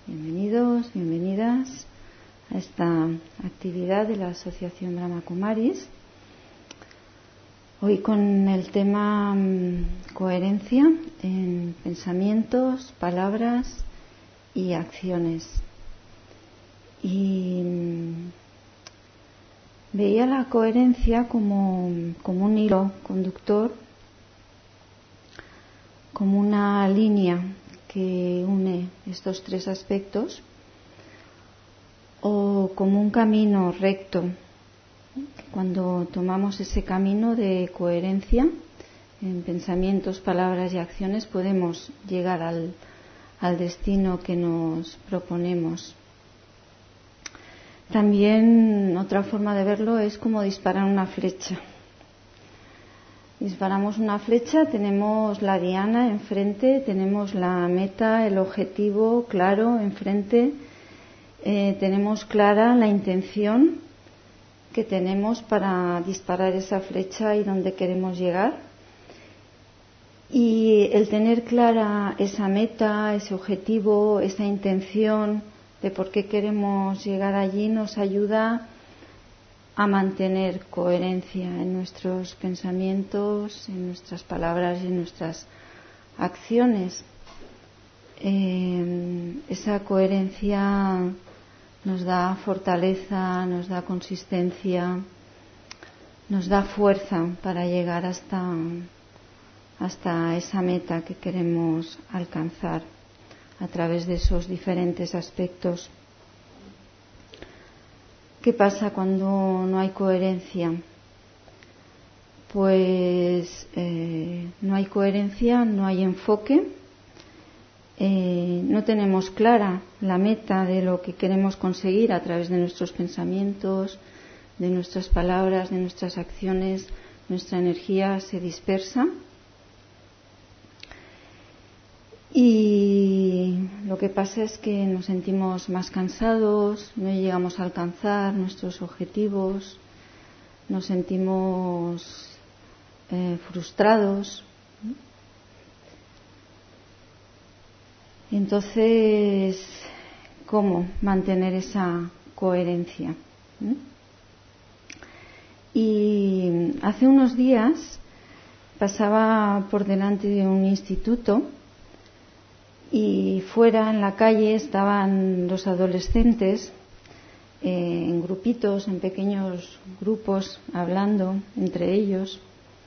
Bienvenidos, bienvenidas a esta actividad de la Asociación Brahma Kumaris. Hoy con el tema coherencia en pensamientos, palabras y acciones. Y veía la coherencia como un hilo conductor, como una línea que une estos tres aspectos, o como un camino recto. Cuando tomamos ese camino de coherencia en pensamientos, palabras y acciones, podemos llegar al destino que nos proponemos. También otra forma de verlo es como disparar una flecha. Disparamos una flecha, tenemos la diana enfrente, tenemos la meta, el objetivo claro enfrente, tenemos clara la intención que tenemos para disparar esa flecha y dónde queremos llegar. Y el tener clara esa meta, ese objetivo, esa intención de por qué queremos llegar allí nos ayuda a mantener coherencia en nuestros pensamientos, en nuestras palabras y en nuestras acciones. Esa coherencia nos da fortaleza, nos da consistencia, nos da fuerza para llegar hasta esa meta que queremos alcanzar a través de esos diferentes aspectos. ¿Qué pasa cuando no hay coherencia? Pues no hay coherencia, no hay enfoque, no tenemos clara la meta de lo que queremos conseguir a través de nuestros pensamientos, de nuestras palabras, de nuestras acciones, nuestra energía se dispersa. Y lo que pasa es que nos sentimos más cansados, no llegamos a alcanzar nuestros objetivos, nos sentimos frustrados. Entonces, ¿cómo mantener esa coherencia? Y hace unos días pasaba por delante de un instituto y fuera en la calle estaban los adolescentes en grupitos, en pequeños grupos, hablando entre ellos,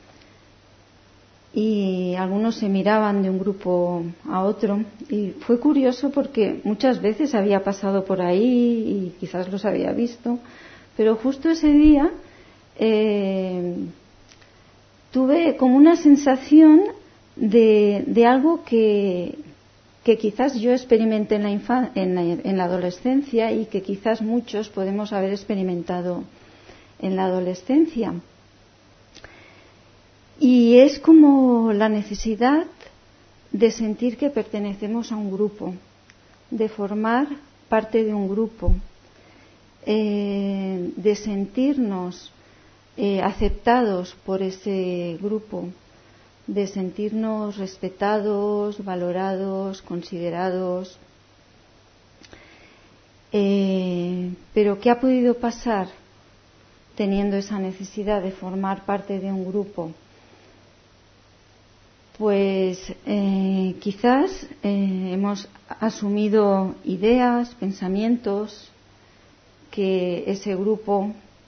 y algunos se miraban de un grupo a otro, y fue curioso porque muchas veces había pasado por ahí y quizás los había visto, pero justo ese día tuve como una sensación de algo que quizás yo experimenté en la adolescencia y que quizás muchos podemos haber experimentado en la adolescencia. Y es como la necesidad de sentir que pertenecemos a un grupo, de formar parte de un grupo, de sentirnos aceptados por ese grupo, de sentirnos respetados, valorados, considerados. Pero ¿qué ha podido pasar teniendo esa necesidad de formar parte de un grupo? Pues quizás hemos asumido ideas, pensamientos que ese grupo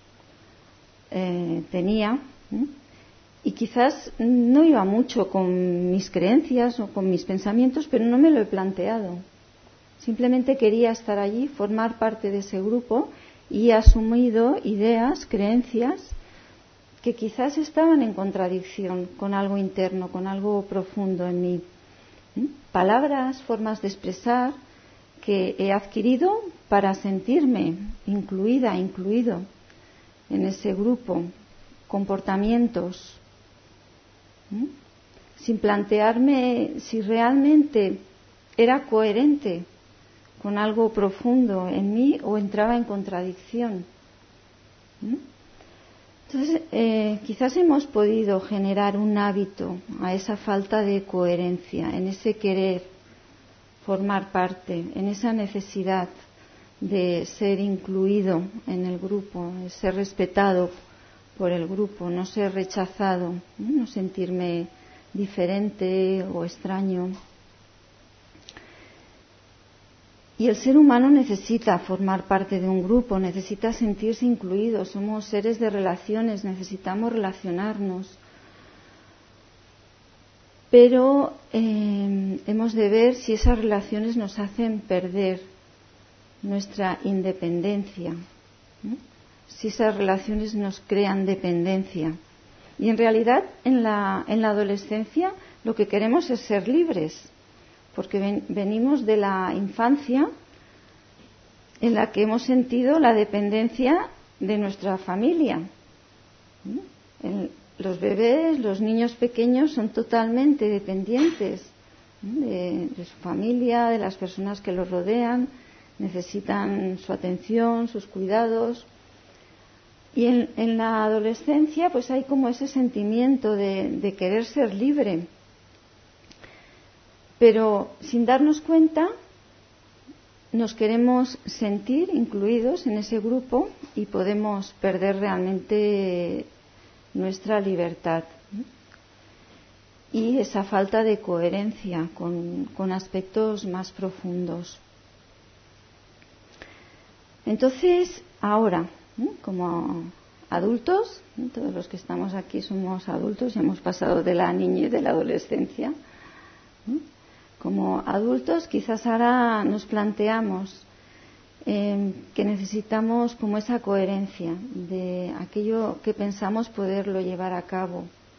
tenía, y quizás no iba mucho con mis creencias o con mis pensamientos, pero no me lo he planteado. Simplemente quería estar allí, formar parte de ese grupo, y he asumido ideas, creencias que quizás estaban en contradicción con algo interno, con algo profundo en mí. Palabras, formas de expresar que he adquirido para sentirme incluida, incluido en ese grupo. Comportamientos, sin plantearme si realmente era coherente con algo profundo en mí o entraba en contradicción. Entonces, quizás hemos podido generar un hábito a esa falta de coherencia, en ese querer formar parte, en esa necesidad de ser incluido en el grupo, de ser respetado por el grupo, no ser rechazado, no sentirme diferente o extraño. Y el ser humano necesita formar parte de un grupo, necesita sentirse incluido, somos seres de relaciones, necesitamos relacionarnos. Pero hemos de ver si esas relaciones nos hacen perder nuestra independencia, ¿no? Si esas relaciones nos crean dependencia. Y en realidad en la adolescencia lo que queremos es ser libres, porque venimos de la infancia en la que hemos sentido la dependencia de nuestra familia. Los bebés, los niños pequeños son totalmente dependientes, ¿no?, de su familia, de las personas que los rodean, necesitan su atención, sus cuidados. Y en la adolescencia pues hay como ese sentimiento de querer ser libre, pero sin darnos cuenta nos queremos sentir incluidos en ese grupo y podemos perder realmente nuestra libertad y esa falta de coherencia con aspectos más profundos. Entonces, ahora, como adultos, todos los que estamos aquí somos adultos y hemos pasado de la niñez y de la adolescencia. Como adultos, quizás ahora nos planteamos que necesitamos como esa coherencia de aquello que pensamos poderlo llevar a cabo,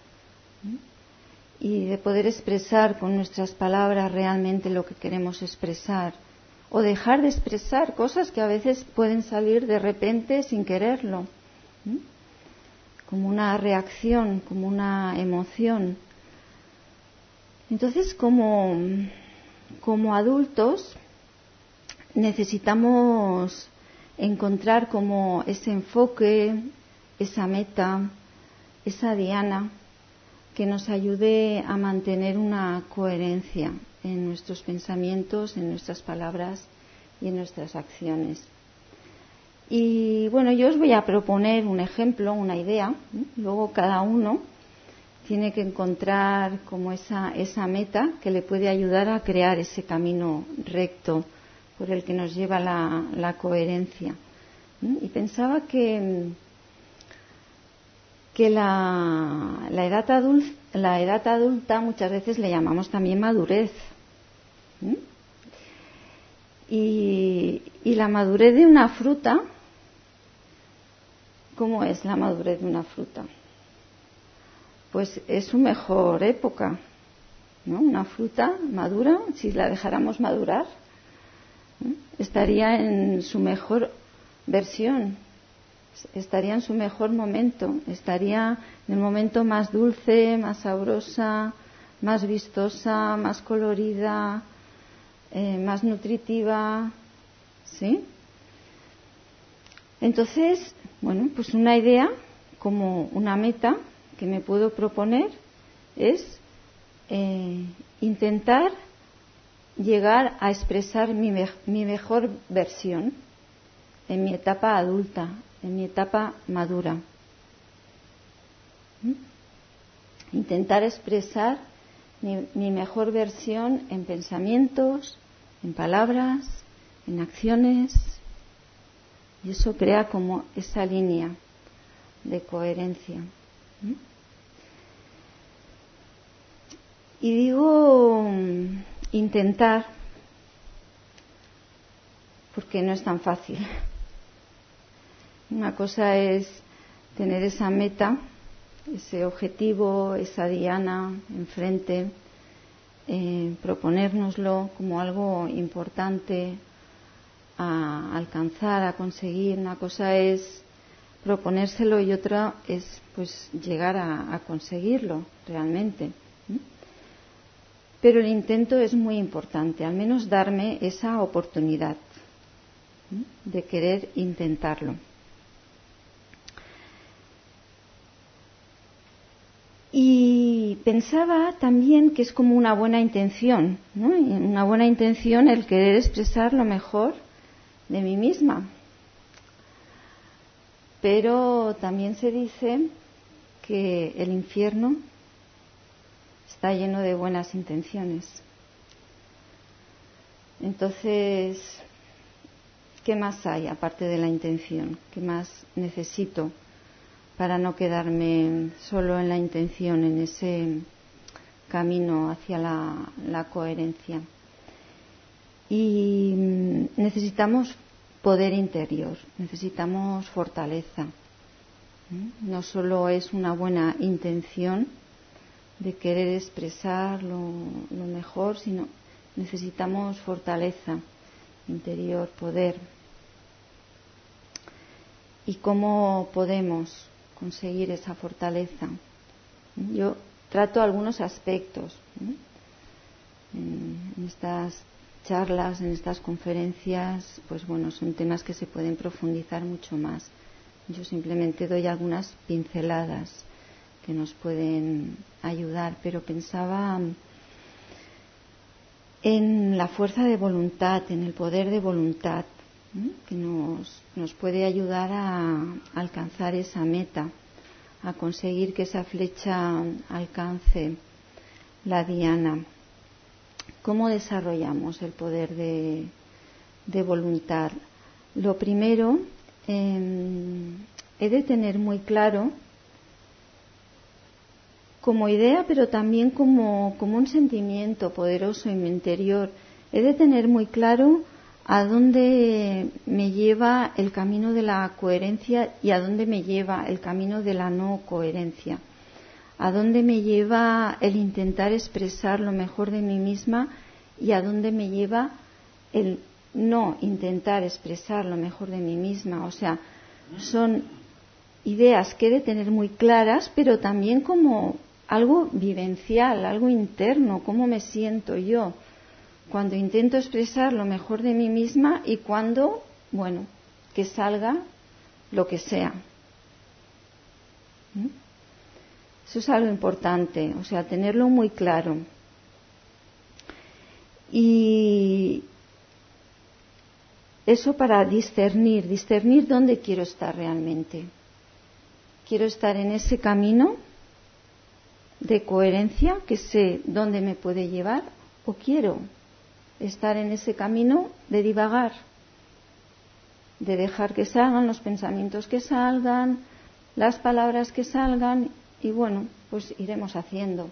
y de poder expresar con nuestras palabras realmente lo que queremos expresar, o dejar de expresar cosas que a veces pueden salir de repente sin quererlo, como una reacción, como una emoción. Entonces, como adultos, necesitamos encontrar como ese enfoque, esa meta, esa diana que nos ayude a mantener una coherencia en nuestros pensamientos, en nuestras palabras y en nuestras acciones. Y bueno, yo os voy a proponer un ejemplo, una idea, luego cada uno tiene que encontrar como esa meta que le puede ayudar a crear ese camino recto por el que nos lleva la coherencia. Y pensaba que la edad adulta muchas veces le llamamos también madurez. Y la madurez de una fruta, ¿cómo es la madurez de una fruta? Pues es su mejor época, ¿no? Una fruta madura, si la dejáramos madurar, estaría en su mejor versión, estaría en su mejor momento, estaría en el momento más dulce, más sabrosa, más vistosa, más colorida, más nutritiva, ¿sí? Entonces, bueno, pues una idea, como una meta que me puedo proponer es intentar llegar a expresar mi mejor versión en mi etapa adulta, en mi etapa madura. Intentar expresar mi mejor versión en pensamientos, en palabras, en acciones, y eso crea como esa línea de coherencia. Y digo intentar porque no es tan fácil. Una cosa es tener esa meta, ese objetivo, esa diana enfrente, proponérnoslo como algo importante a alcanzar, a conseguir. Una cosa es proponérselo y otra es pues llegar a conseguirlo realmente. Pero el intento es muy importante, al menos darme esa oportunidad de querer intentarlo. Y pensaba también que es como una buena intención, ¿no? Una buena intención el querer expresar lo mejor de mí misma. Pero también se dice que el infierno está lleno de buenas intenciones. Entonces, ¿qué más hay aparte de la intención? ¿Qué más necesito para no quedarme solo en la intención, en ese camino hacia la coherencia? Y necesitamos poder interior, necesitamos fortaleza. No solo es una buena intención de querer expresar lo mejor, sino necesitamos fortaleza interior, poder. ¿Y cómo podemos conseguir esa fortaleza? Yo trato algunos aspectos en estas charlas, en estas conferencias, pues bueno, son temas que se pueden profundizar mucho más. Yo simplemente doy algunas pinceladas que nos pueden ayudar, pero pensaba en la fuerza de voluntad, en el poder de voluntad, que nos puede ayudar a alcanzar esa meta, a conseguir que esa flecha alcance la diana. ¿Cómo desarrollamos el poder de voluntad? Lo primero, he de tener muy claro, como idea, pero también como un sentimiento poderoso en mi interior, he de tener muy claro a dónde me lleva el camino de la coherencia y a dónde me lleva el camino de la no coherencia. A dónde me lleva el intentar expresar lo mejor de mí misma y a dónde me lleva el no intentar expresar lo mejor de mí misma. O sea, son ideas que he de tener muy claras, pero también como algo vivencial, algo interno, cómo me siento yo cuando intento expresar lo mejor de mí misma y cuando, bueno, que salga lo que sea. Eso es algo importante, o sea, tenerlo muy claro. Y eso para discernir dónde quiero estar realmente. Quiero estar en ese camino de coherencia que sé dónde me puede llevar, o quiero estar en ese camino de divagar, de dejar que salgan los pensamientos que salgan, las palabras que salgan, y bueno, pues iremos haciendo.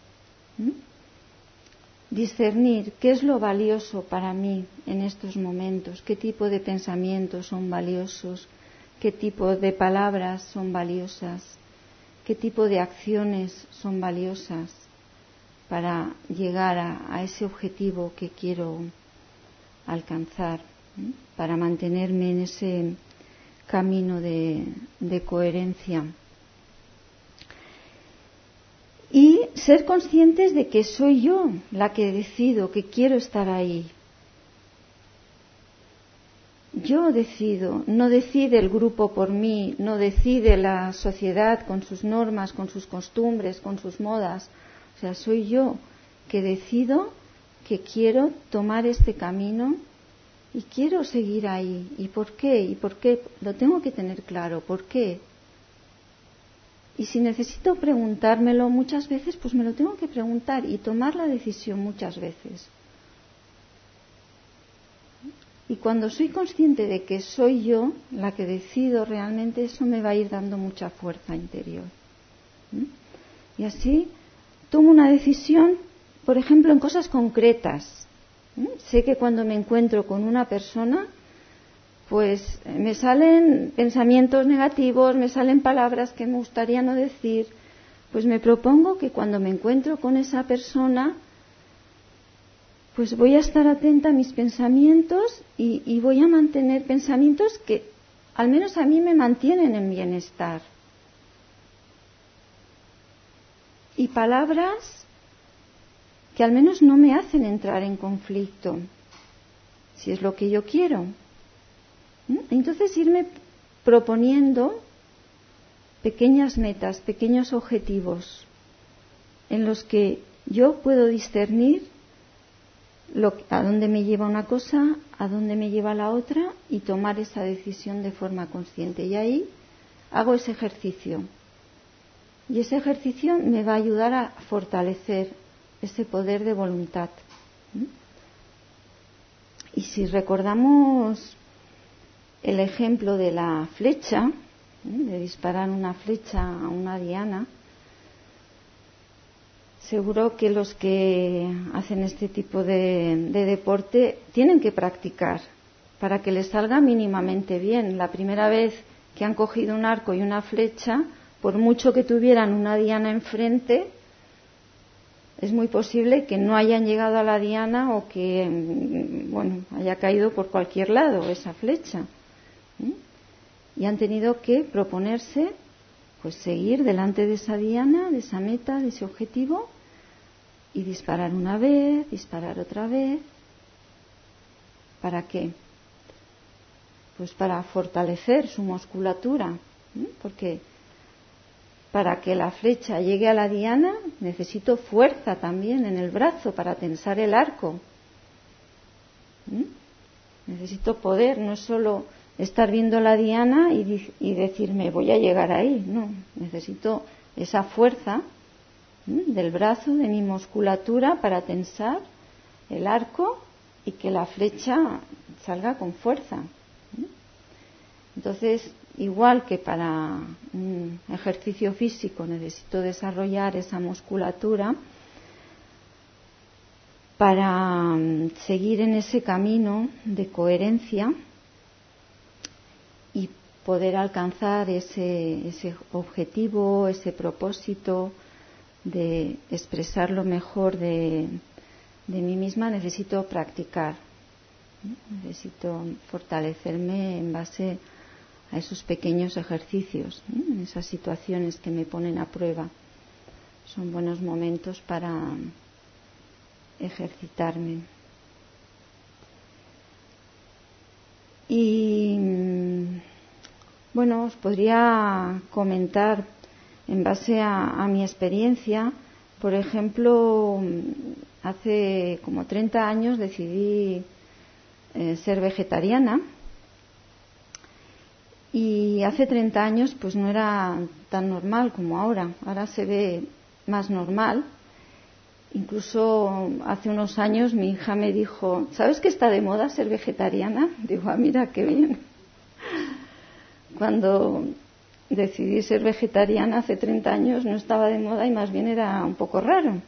Discernir qué es lo valioso para mí en estos momentos, qué tipo de pensamientos son valiosos, qué tipo de palabras son valiosas, qué tipo de acciones son valiosas para llegar a ese objetivo que quiero alcanzar, para mantenerme en ese camino de coherencia. Y ser conscientes de que soy yo la que decido que quiero estar ahí. Yo decido, no decide el grupo por mí, no decide la sociedad con sus normas, con sus costumbres, con sus modas. O sea, soy yo que decido que quiero tomar este camino y quiero seguir ahí. ¿Y por qué? ¿Y por qué? Lo tengo que tener claro. ¿Por qué? Y si necesito preguntármelo muchas veces, pues me lo tengo que preguntar y tomar la decisión muchas veces. Y cuando soy consciente de que soy yo la que decido realmente, eso me va a ir dando mucha fuerza interior. Y así tomo una decisión, por ejemplo, en cosas concretas. Sé que cuando me encuentro con una persona, pues me salen pensamientos negativos, me salen palabras que me gustaría no decir. Pues me propongo que cuando me encuentro con esa persona, pues voy a estar atenta a mis pensamientos y voy a mantener pensamientos que al menos a mí me mantienen en bienestar. Y palabras que al menos no me hacen entrar en conflicto, si es lo que yo quiero. Entonces irme proponiendo pequeñas metas, pequeños objetivos en los que yo puedo discernir a dónde me lleva una cosa, a dónde me lleva la otra y tomar esa decisión de forma consciente. Y ahí hago ese ejercicio. Y ese ejercicio me va a ayudar a fortalecer ese poder de voluntad. Y si recordamos el ejemplo de la flecha, de disparar una flecha a una diana, seguro que los que hacen este tipo de deporte tienen que practicar para que les salga mínimamente bien. La primera vez que han cogido un arco y una flecha, por mucho que tuvieran una diana enfrente, es muy posible que no hayan llegado a la diana o que, haya caído por cualquier lado esa flecha. Y han tenido que proponerse, pues, seguir delante de esa diana, de esa meta, de ese objetivo, y disparar una vez, disparar otra vez. ¿Para qué? Pues para fortalecer su musculatura, porque para que la flecha llegue a la diana necesito fuerza también en el brazo para tensar el arco. Necesito poder, no es solo estar viendo la diana y decirme voy a llegar ahí, no, necesito esa fuerza del brazo, de mi musculatura para tensar el arco y que la flecha salga con fuerza. Entonces, igual que para un ejercicio físico necesito desarrollar esa musculatura, para seguir en ese camino de coherencia y poder alcanzar ese objetivo, ese propósito de expresar lo mejor de mí misma, necesito practicar, necesito fortalecerme en base a esos pequeños ejercicios, en esas situaciones que me ponen a prueba. Son buenos momentos para ejercitarme. Y os podría comentar en base a mi experiencia. Por ejemplo, hace como 30 años decidí ser vegetariana. Y hace 30 años pues no era tan normal como ahora. Ahora se ve más normal. Incluso hace unos años mi hija me dijo, ¿sabes que está de moda ser vegetariana? Digo, mira qué bien. Cuando decidí ser vegetariana hace 30 años no estaba de moda y más bien era un poco raro.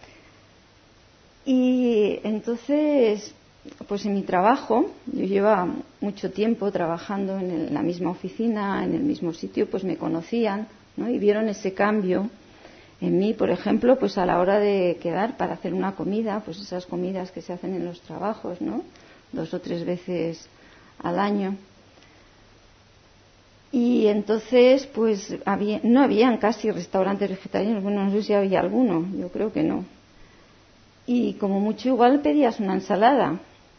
Y entonces, pues en mi trabajo, yo llevaba mucho tiempo trabajando en la misma oficina, en el mismo sitio, pues me conocían, ¿no? Y vieron ese cambio en mí, por ejemplo, pues a la hora de quedar para hacer una comida, pues esas comidas que se hacen en los trabajos, ¿no? 2 o 3 veces al año. Y entonces, pues no habían casi restaurantes vegetarianos. Bueno, no sé si había alguno, yo creo que no. Y como mucho igual pedías una ensalada.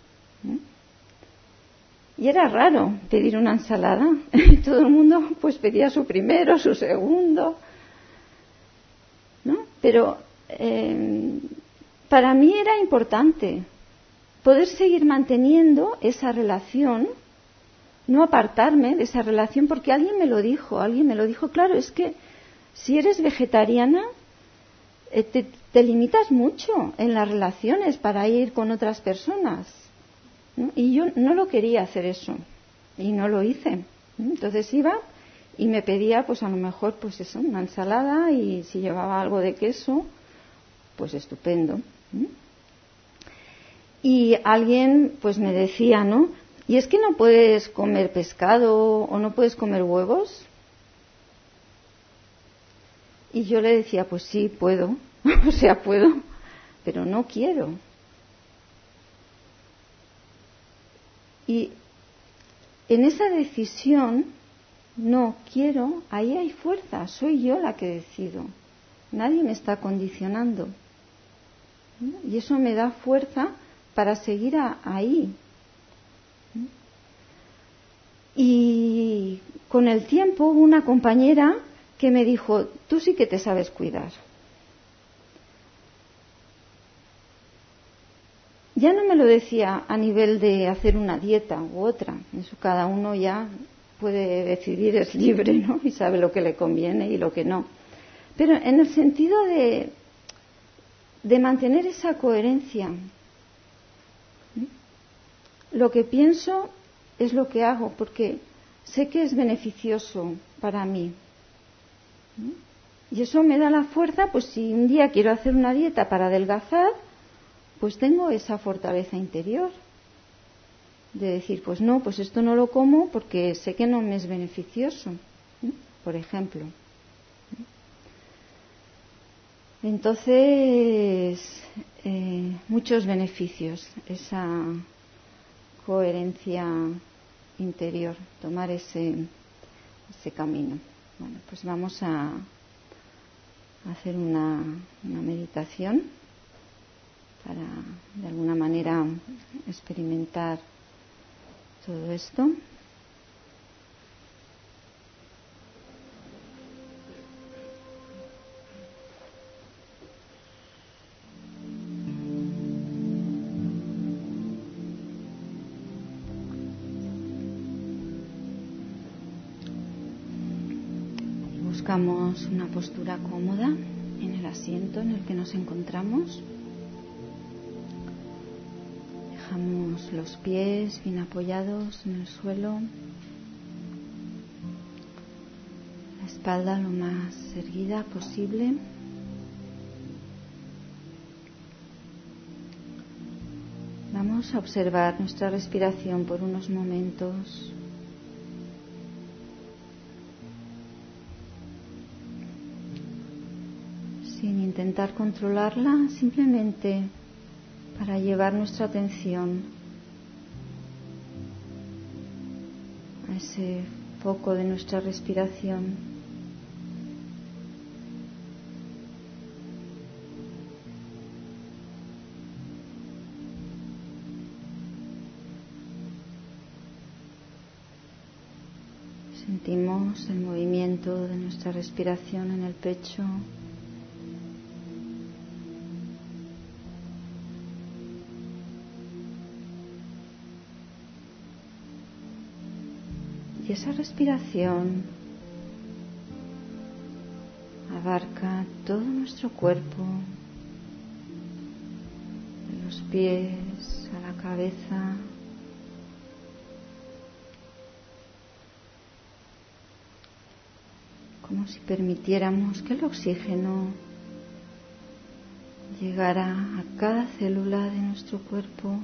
Y era raro pedir una ensalada. Y todo el mundo pues pedía su primero, su segundo, ¿no? Pero para mí era importante poder seguir manteniendo esa relación, no apartarme de esa relación, porque alguien me lo dijo, claro, es que si eres vegetariana te limitas mucho en las relaciones para ir con otras personas, ¿no? Y yo no lo quería hacer eso y no lo hice. Entonces iba y me pedía pues a lo mejor pues eso, una ensalada, y si llevaba algo de queso pues estupendo. Y alguien pues me decía, ¿no? ¿Y es que no puedes comer pescado o no puedes comer huevos? Y yo le decía, pues sí, puedo, o sea, puedo, pero no quiero. Y en esa decisión, no quiero, ahí hay fuerza, soy yo la que decido. Nadie me está condicionando. Y eso me da fuerza para seguir ahí. Y con el tiempo hubo una compañera que me dijo, tú sí que te sabes cuidar. ya no me lo decía a nivel de hacer una dieta u otra. Eso cada uno ya puede decidir, es libre, ¿no? Y sabe lo que le conviene y lo que no. Pero en el sentido de mantener esa coherencia. Lo que pienso es lo que hago, porque sé que es beneficioso para mí. Y eso me da la fuerza, pues si un día quiero hacer una dieta para adelgazar, pues tengo esa fortaleza interior de decir, pues no, pues esto no lo como porque sé que no me es beneficioso, por ejemplo. Entonces, muchos beneficios, esa coherencia interior, tomar ese camino. Bueno, pues vamos a hacer una meditación para de alguna manera experimentar todo esto. Buscamos una postura cómoda en el asiento en el que nos encontramos. Dejamos los pies bien apoyados en el suelo, la espalda lo más erguida posible. Vamos a observar nuestra respiración por unos momentos. Sin intentar controlarla, simplemente para llevar nuestra atención a ese foco de nuestra respiración. Sentimos el movimiento de nuestra respiración en el pecho. Y esa respiración abarca todo nuestro cuerpo, de los pies a la cabeza, como si permitiéramos que el oxígeno llegara a cada célula de nuestro cuerpo.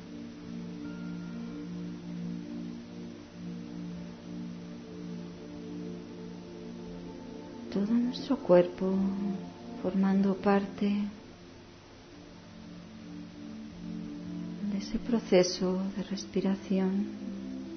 Todo nuestro cuerpo formando parte de ese proceso de respiración.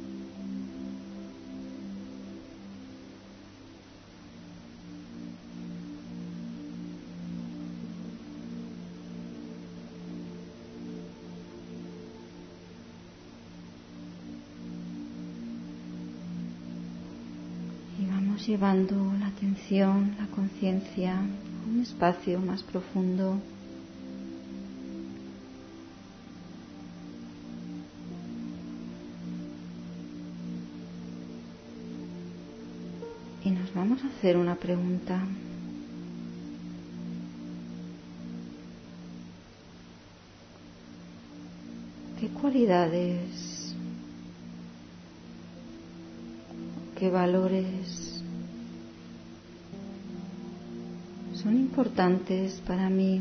Llevando la atención, la conciencia a un espacio más profundo. Y nos vamos a hacer una pregunta. ¿Qué cualidades, qué valores son importantes para mí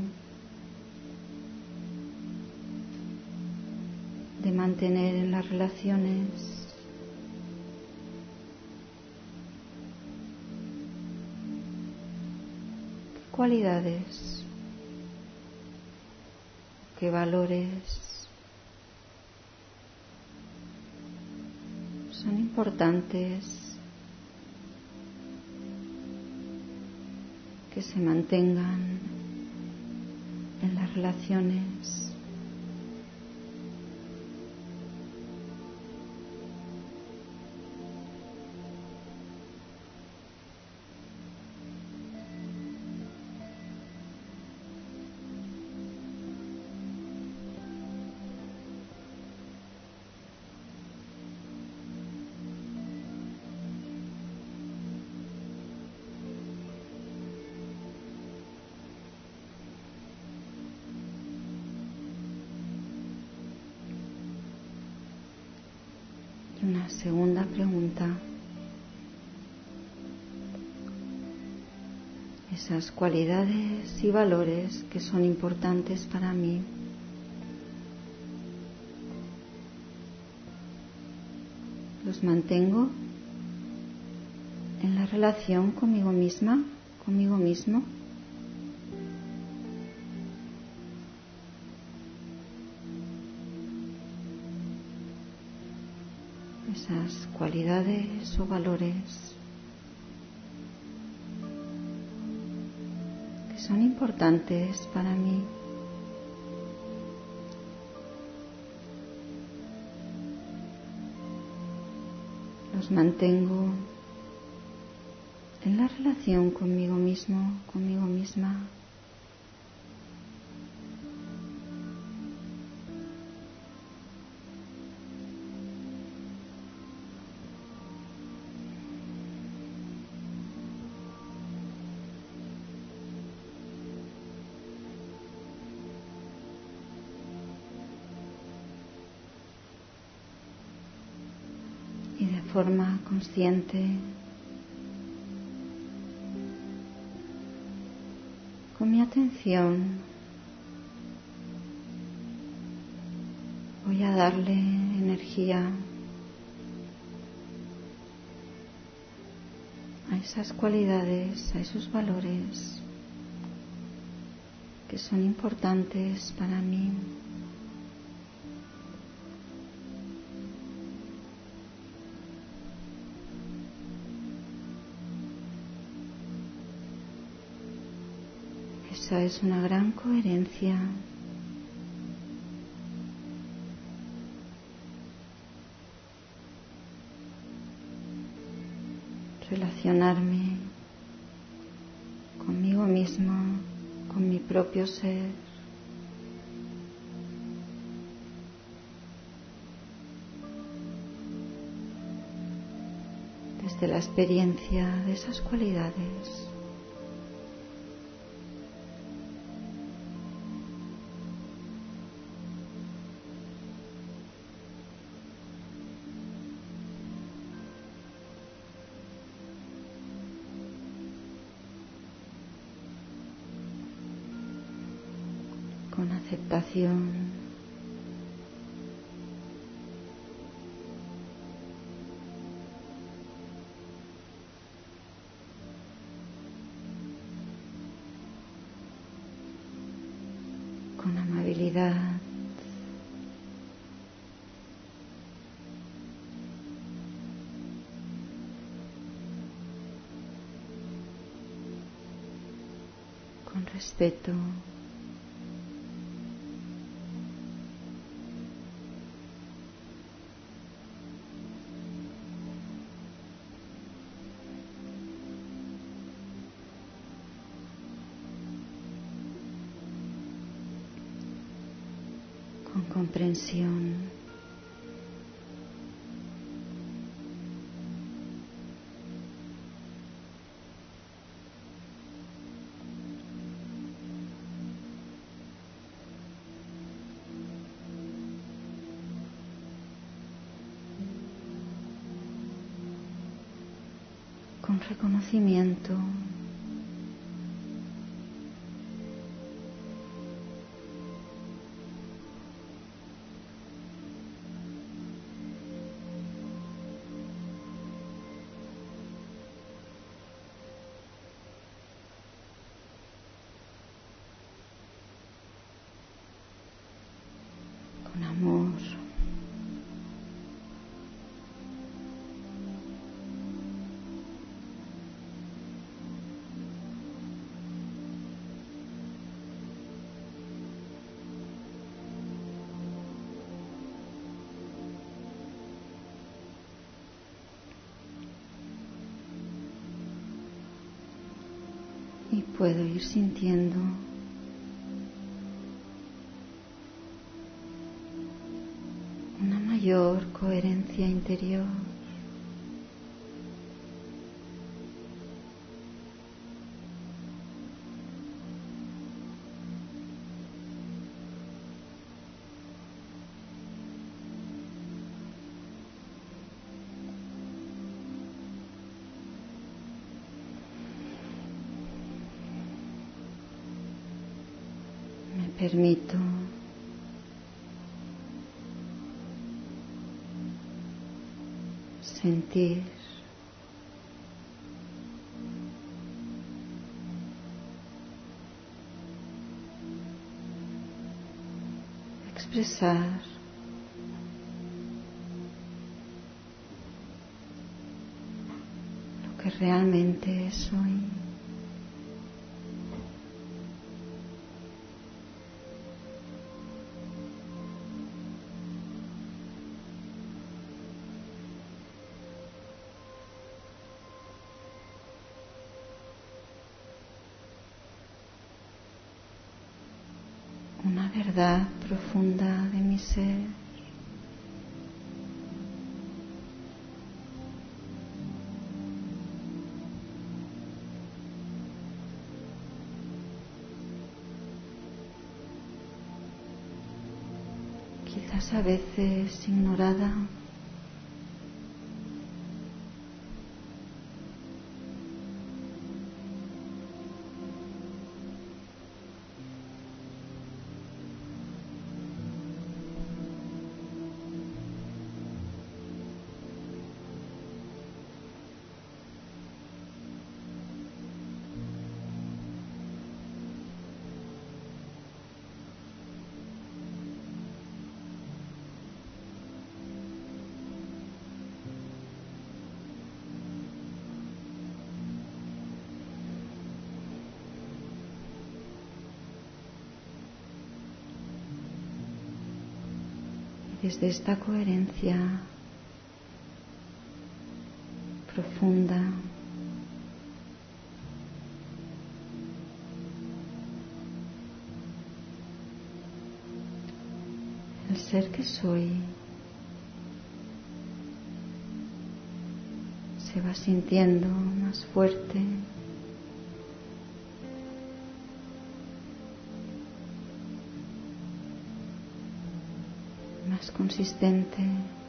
de mantener en las relaciones? ¿Qué cualidades, qué valores son importantes que se mantengan en las relaciones? Una segunda pregunta. Esas cualidades y valores que son importantes para mí. ¿Los mantengo en la relación conmigo misma, conmigo mismo? Esas cualidades o valores que son importantes para mí. Los mantengo en la relación conmigo mismo, conmigo misma. De forma consciente, con mi atención, voy a darle energía a esas cualidades, a esos valores que son importantes para mí. Esa es una gran coherencia. Relacionarme conmigo mismo, con mi propio ser. Desde la experiencia de esas cualidades. Con aceptación, con amabilidad, con respeto. Con comprensión. Con reconocimiento. Con amor. Y puedo ir sintiendo una mayor coherencia interior. permito sentir, expresar lo que realmente soy. Una verdad profunda de mi ser. Quizás a veces ignorada. Desde esta coherencia profunda, el ser que soy se va sintiendo más fuerte, más consistente.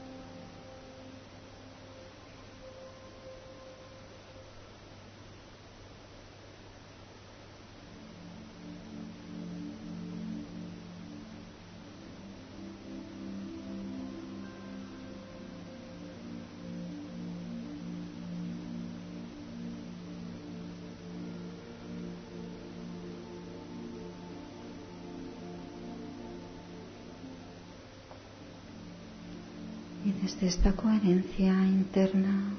Y desde esta coherencia interna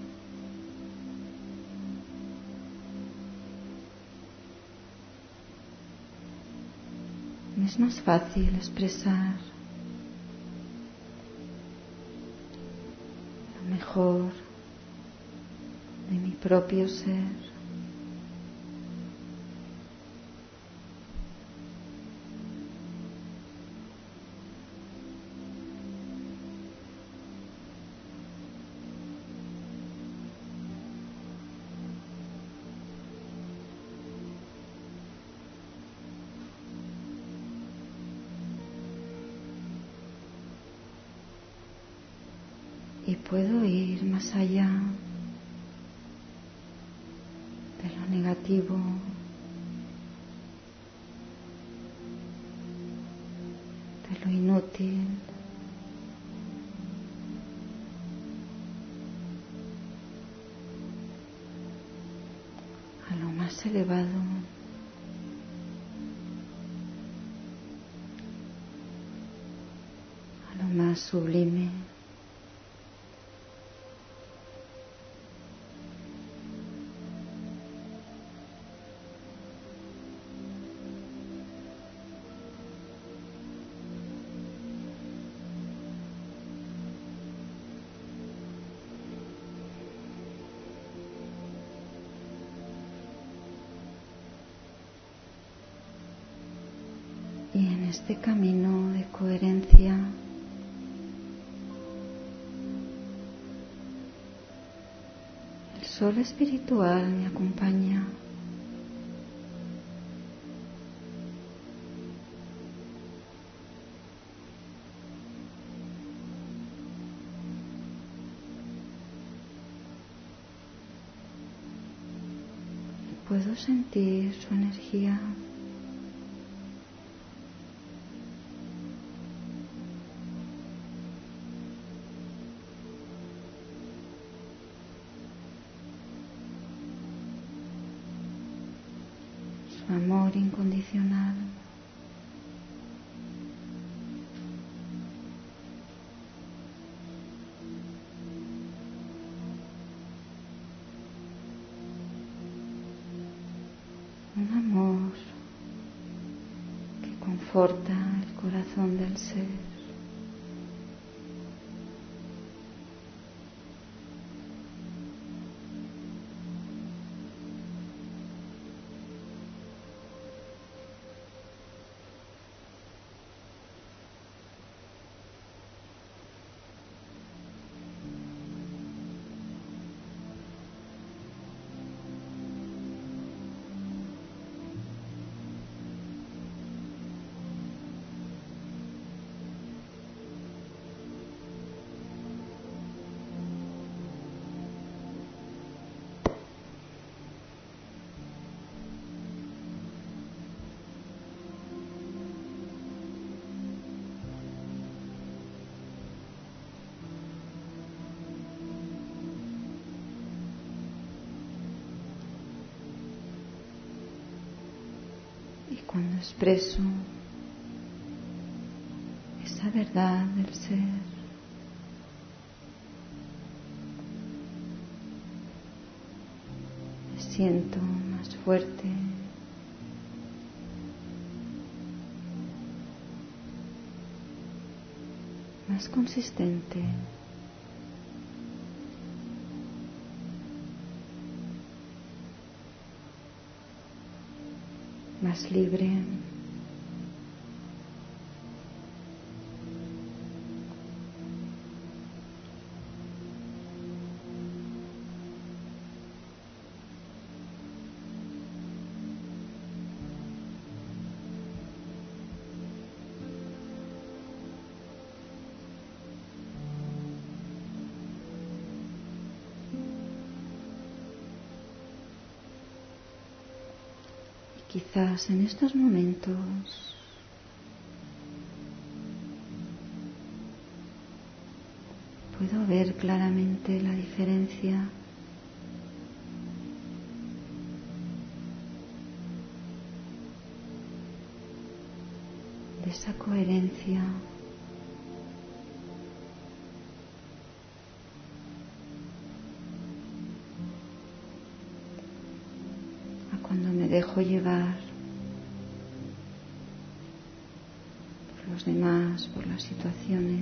me es más fácil expresar lo mejor de mi propio ser. Y puedo ir más allá de lo negativo, de lo inútil, a lo más elevado, a lo más sublime. Y en este camino de coherencia el sol espiritual me acompaña. Y puedo sentir su energía. amor incondicional. Un amor que conforta el corazón del ser. Cuando expreso esa verdad del ser, me siento más fuerte, más consistente, más libre. Quizás en estos momentos puedo ver claramente la diferencia de esa coherencia cuando me dejo llevar por los demás, por las situaciones.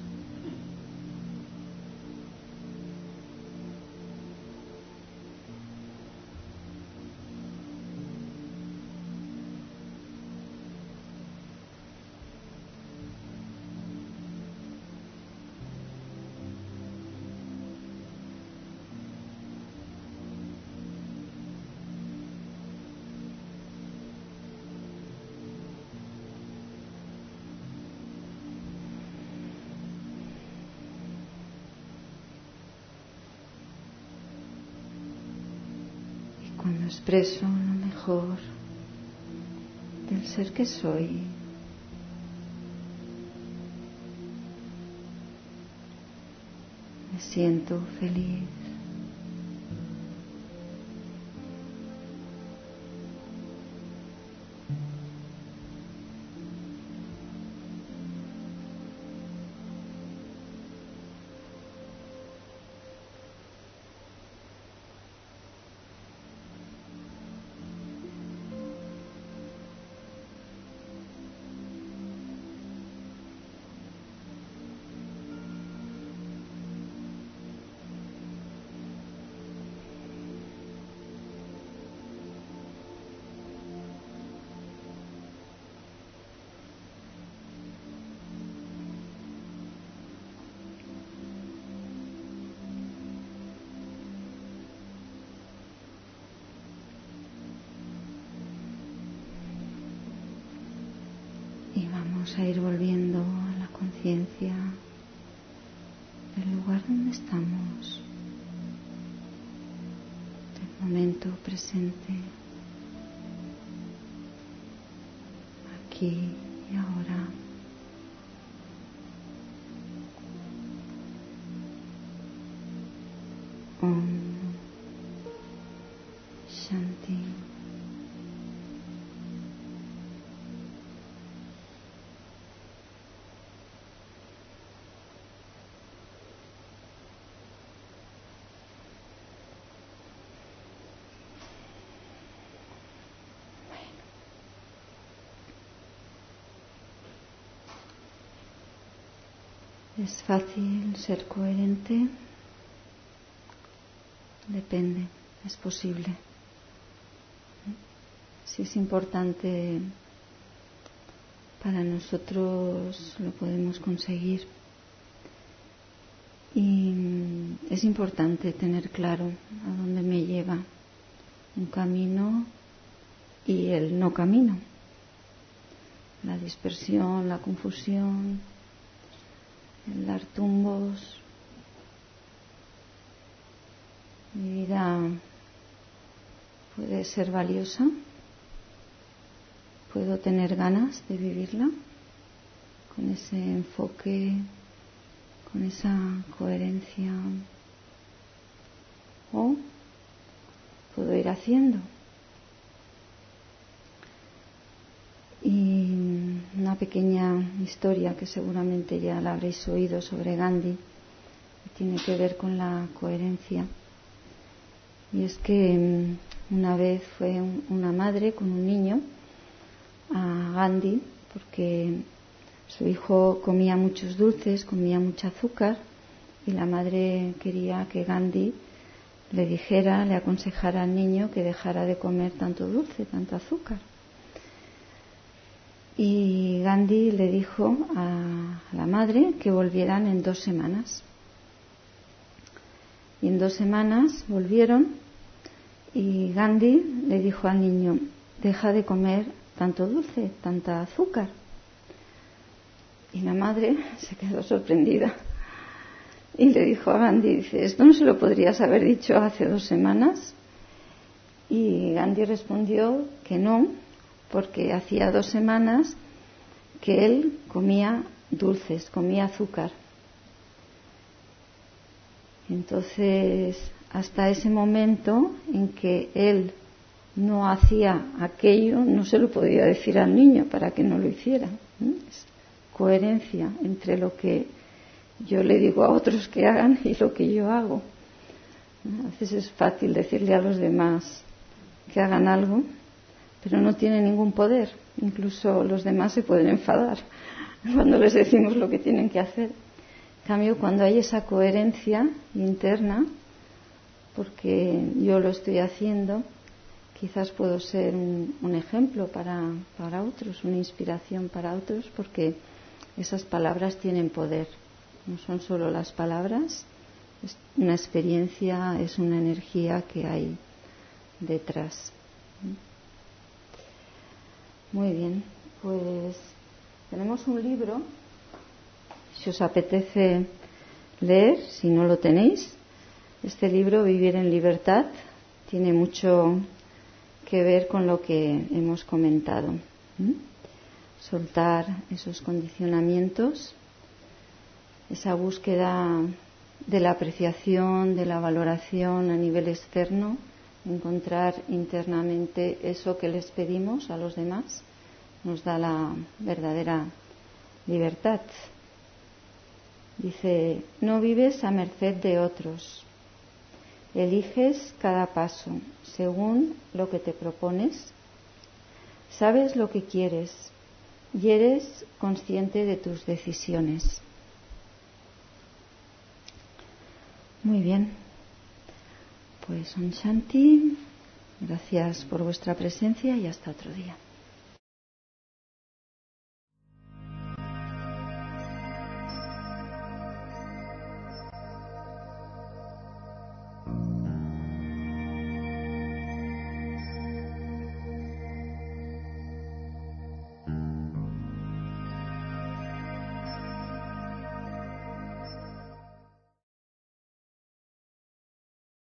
Cuando expreso lo mejor del ser que soy, me siento feliz. Vamos a ir volviendo a la conciencia del lugar donde estamos, del momento presente, aquí y ahora. Om Shanti. ¿Es fácil ser coherente? Depende, es posible. Si es importante para nosotros, lo podemos conseguir. Y es importante tener claro a dónde me lleva un camino y el no camino. La dispersión, la confusión, el dar tumbos. Mi vida puede ser valiosa. Puedo tener ganas de vivirla con ese enfoque, con esa coherencia, o puedo ir haciendo. Y una pequeña historia que seguramente ya la habréis oído sobre Gandhi, que tiene que ver con la coherencia. Y es que una vez fue una madre con un niño a Gandhi porque su hijo comía muchos dulces, comía mucho azúcar, y la madre quería que Gandhi le aconsejara al niño que dejara de comer tanto dulce, tanto azúcar. Y Gandhi le dijo a la madre que volvieran en 2 semanas. Y en 2 semanas volvieron y Gandhi le dijo al niño: deja de comer tanto dulce, tanta azúcar. Y la madre se quedó sorprendida y le dijo a Gandhi, dice: ¿esto no se lo podrías haber dicho hace 2 semanas? Y Gandhi respondió que no, porque hacía 2 semanas que él comía dulces, comía azúcar. Entonces, hasta ese momento en que él no hacía aquello, no se lo podía decir al niño para que no lo hiciera. Es coherencia entre lo que yo le digo a otros que hagan y lo que yo hago. A veces es fácil decirle a los demás que hagan algo, pero no tiene ningún poder. Incluso los demás se pueden enfadar cuando les decimos lo que tienen que hacer. En cambio, cuando hay esa coherencia interna, porque yo lo estoy haciendo, quizás puedo ser un ejemplo para otros, una inspiración para otros, porque esas palabras tienen poder. No son solo las palabras, es una experiencia, es una energía que hay detrás. Muy bien, pues tenemos un libro, si os apetece leer, si no lo tenéis. Este libro, Vivir en Libertad, tiene mucho que ver con lo que hemos comentado. Soltar esos condicionamientos, esa búsqueda de la apreciación, de la valoración a nivel externo, encontrar internamente eso que les pedimos a los demás, nos da la verdadera libertad. Dice: no vives a merced de otros, eliges cada paso según lo que te propones, sabes lo que quieres y eres consciente de tus decisiones. Muy bien, pues Om Shanti, gracias por vuestra presencia y hasta otro día.